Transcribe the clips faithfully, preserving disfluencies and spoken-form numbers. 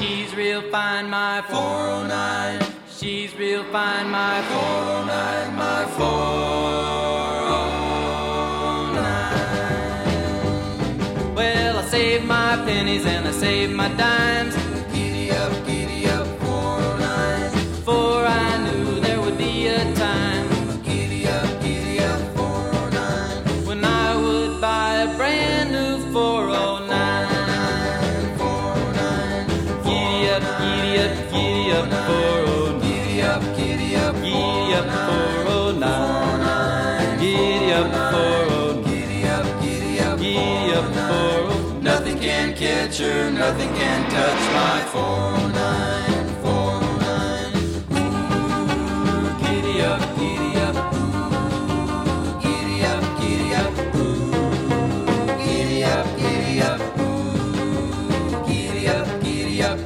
She's real fine, my four oh nine. She's real fine, my four oh nine, my four oh nine. Well, I saved my pennies and I saved my dimes. Giddy up, giddy up, four oh nine. For I knew there would be a time. Giddy up, giddy up, four oh nine. When I would buy a brand new four oh nine. Giddy up, giddy up, four oh nine. Giddy up, giddy up, giddy up, four oh nine. Giddy up, four oh nine. Giddy up, giddy up, giddy up, four oh nine. Nothing can catch her, nothing can touch my four oh nine, four oh nine. Ooh, giddy up, giddy up, ooh, giddy up, giddy up, ooh, giddy up, giddy up, ooh, giddy up, giddy up.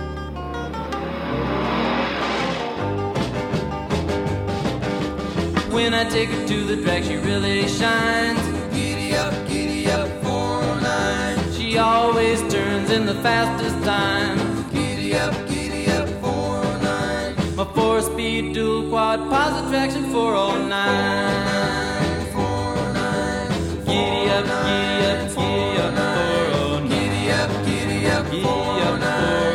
When I take her to the drag, she really shines. Giddy up, giddy up, four oh nine. She always turns in the fastest time. Giddy up, giddy up, four oh nine. My four-speed dual quad positive traction four oh nine. four oh nine. Giddy up, giddy up, giddy up, four oh nine. Giddy up, giddy up, four oh nine.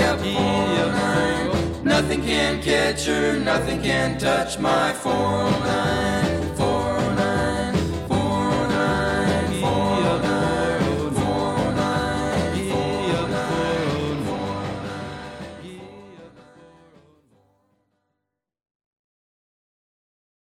Nothing can catch her, nothing can touch my four oh nine.